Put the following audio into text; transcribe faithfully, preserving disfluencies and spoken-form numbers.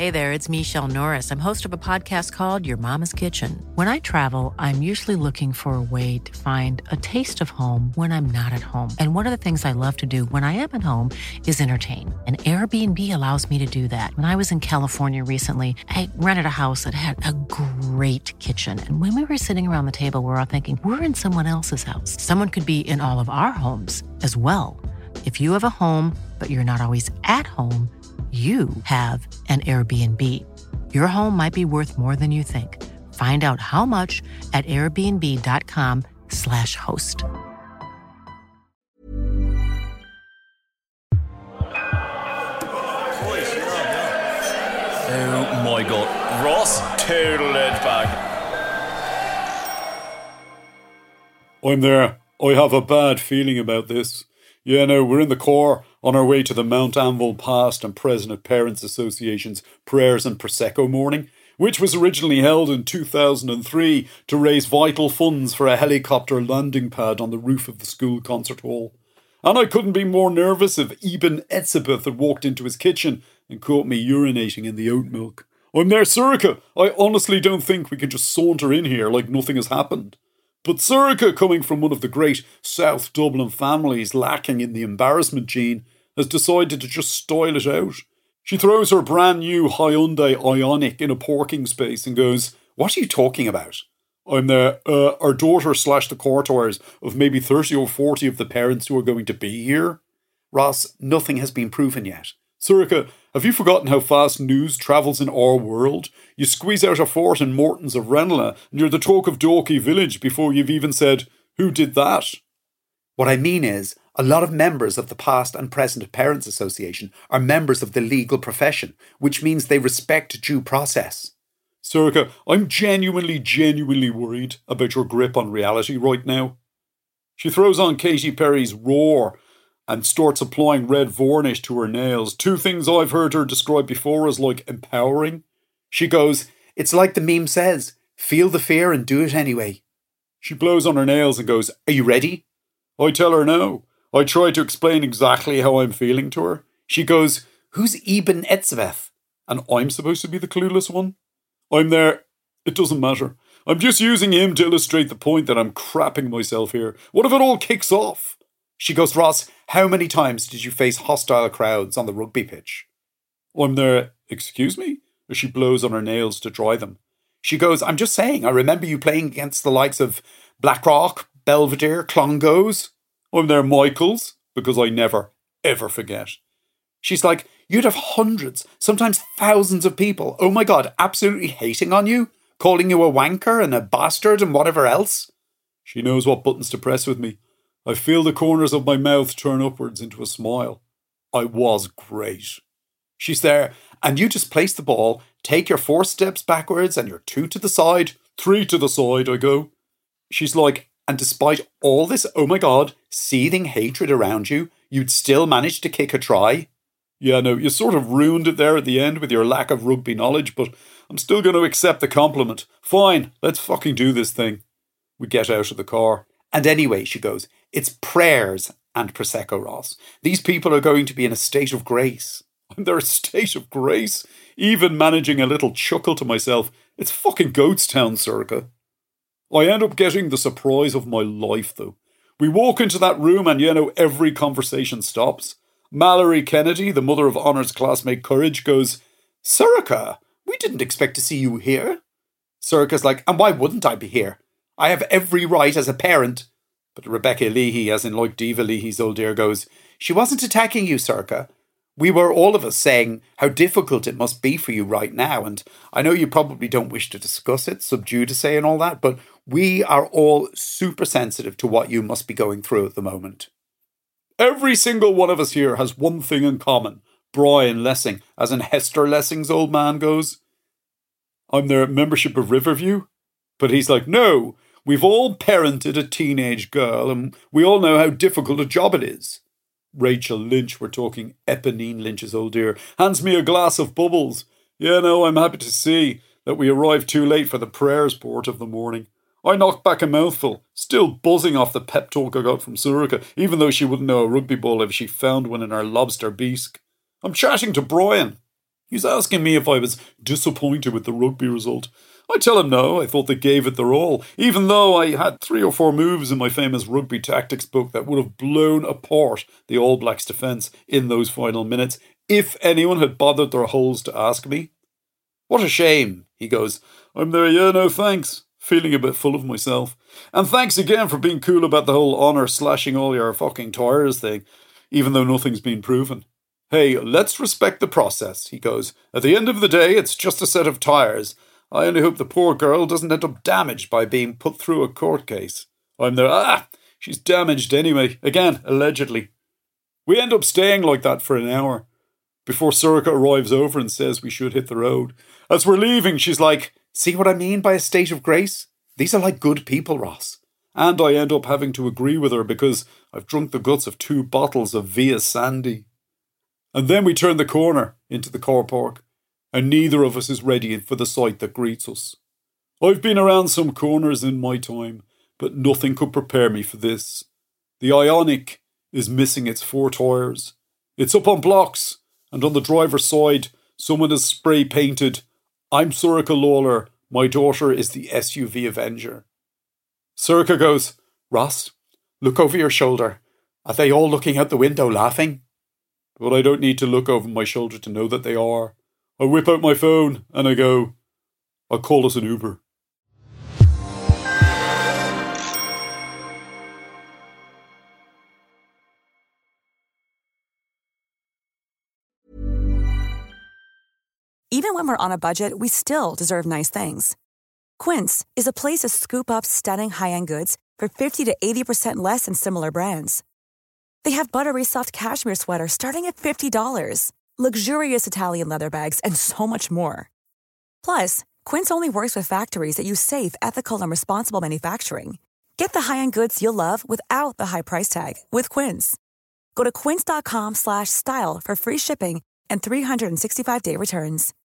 Hey there, it's Michelle Norris. I'm host of a podcast called Your Mama's Kitchen. When I travel, I'm usually looking for a way to find a taste of home when I'm not at home. And one of the things I love to do when I am at home is entertain. And Airbnb allows me to do that. When I was in California recently, I rented a house that had a great kitchen. And when we were sitting around the table, we were all thinking, we're in someone else's house. Someone could be in all of our homes as well. If you have a home, but you're not always at home, you have an Airbnb. Your home might be worth more than you think. Find out how much at airbnb.com slash host. Oh my god, Ross total edge bag. I'm there. I have a bad feeling about this. Yeah, no, we're in the car on our way to the Mount Anvil Past and Present of Parents Association's Prayers and Prosecco morning, which was originally held in two thousand three to raise vital funds for a helicopter landing pad on the roof of the school concert hall. And I couldn't be more nervous if Ibn Etzebeth had walked into his kitchen and caught me urinating in the oat milk. I'm there, Surika. I honestly don't think we can just saunter in here like nothing has happened. But Surika, coming from one of the great South Dublin families lacking in the embarrassment gene, has decided to just style it out. She throws her brand new Hyundai Ioniq in a parking space and goes, "What are you talking about?" I'm there, uh, our daughter slash the courtiers of maybe thirty or forty of the parents who are going to be here. Ross, nothing has been proven yet. Surika, have you forgotten how fast news travels in our world? You squeeze out a fort in Morton's of Ranelagh and you're the talk of Dalkey Village before you've even said, "Who did that?" What I mean is, a lot of members of the Past and Present Parents Association are members of the legal profession, which means they respect due process. Surika, I'm genuinely, genuinely worried about your grip on reality right now. She throws on Katy Perry's Roar and starts applying red varnish to her nails. Two things I've heard her describe before as like empowering. She goes, "It's like the meme says, feel the fear and do it anyway." She blows on her nails and goes, "Are you ready?" I tell her no. I try to explain exactly how I'm feeling to her. She goes, "Who's Ibn Etzebeth?" And I'm supposed to be the clueless one? I'm there. It doesn't matter. I'm just using him to illustrate the point that I'm crapping myself here. What if it all kicks off? She goes, "Ross, how many times did you face hostile crowds on the rugby pitch?" I'm there. Excuse me? As she blows on her nails to dry them. She goes, "I'm just saying, I remember you playing against the likes of Blackrock, Belvedere, Clongowes." I'm there, Michaels, because I never, ever forget. She's like, "You'd have hundreds, sometimes thousands of people, oh my God, absolutely hating on you, calling you a wanker and a bastard and whatever else." She knows what buttons to press with me. I feel the corners of my mouth turn upwards into a smile. I was great. She's there, "And you just place the ball, take your four steps backwards and your two to the side." Three to the side, I go. She's like, "And despite all this, oh my God, seething hatred around you, you'd still manage to kick a try." Yeah, no, you sort of ruined it there at the end with your lack of rugby knowledge, but I'm still going to accept the compliment. Fine, let's fucking do this thing. We get out of the car. "And anyway," she goes, "it's prayers and Prosecco, Ross. These people are going to be in a state of grace." I'm there, a state of grace? Even managing a little chuckle to myself. It's fucking Goatstown, Surika. I end up getting the surprise of my life, though. We walk into that room and, you know, every conversation stops. Mallory Kennedy, the mother of Honour's classmate Courage, goes, "Surika, we didn't expect to see you here." Surika's like, "And why wouldn't I be here? I have every right as a parent." But Rebecca Leahy, as in like Diva Leahy's old dear, goes, "She wasn't attacking you, Surika. We were all of us saying how difficult it must be for you right now, and I know you probably don't wish to discuss it, sub judice and all that, but we are all super sensitive to what you must be going through at the moment." Every single one of us here has one thing in common. Brian Lessing, as in Hester Lessing's old man, goes, "I'm their membership of Riverview." But he's like, "No, we've all parented a teenage girl and we all know how difficult a job it is." Rachel Lynch, we're talking Eponine Lynch's old dear, hands me a glass of bubbles. Yeah, no, I'm happy to see that we arrived too late for the prayers part of the morning. I knocked back a mouthful, still buzzing off the pep talk I got from Surika, even though she wouldn't know a rugby ball if she found one in her lobster bisque. I'm chatting to Brian. He's asking me if I was disappointed with the rugby result. I tell him no, I thought they gave it their all, even though I had three or four moves in my famous rugby tactics book that would have blown apart the All Blacks defence in those final minutes, if anyone had bothered their holes to ask me. What a shame, he goes. I'm there, yeah, no thanks. Feeling a bit full of myself. And thanks again for being cool about the whole honour slashing all your fucking tyres thing, even though nothing's been proven. Hey, let's respect the process, he goes. At the end of the day, it's just a set of tyres. I only hope the poor girl doesn't end up damaged by being put through a court case. I'm there, ah, she's damaged anyway. Again, allegedly. We end up staying like that for an hour, before Sorcha arrives over and says we should hit the road. As we're leaving, she's like, see what I mean by a state of grace? These are like good people, Ross. And I end up having to agree with her because I've drunk the guts of two bottles of Via Sandy. And then we turn the corner into the car park, and neither of us is ready for the sight that greets us. I've been around some corners in my time, but nothing could prepare me for this. The Ioniq is missing its four tyres. It's up on blocks, and on the driver's side, someone has spray painted, I'm Sorcha Lawler, my daughter is the S U V Avenger. Sorcha goes, Ross, look over your shoulder. Are they all looking out the window laughing? But I don't need to look over my shoulder to know that they are. I whip out my phone and I go, I'll call us an Uber. Even when we're on a budget, we still deserve nice things. Quince is a place to scoop up stunning high-end goods for fifty to eighty percent less than similar brands. They have buttery soft cashmere sweaters starting at fifty dollars, luxurious Italian leather bags, and so much more. Plus, Quince only works with factories that use safe, ethical, and responsible manufacturing. Get the high-end goods you'll love without the high price tag with Quince. Go to quince.com slash style for free shipping and three sixty-five day returns.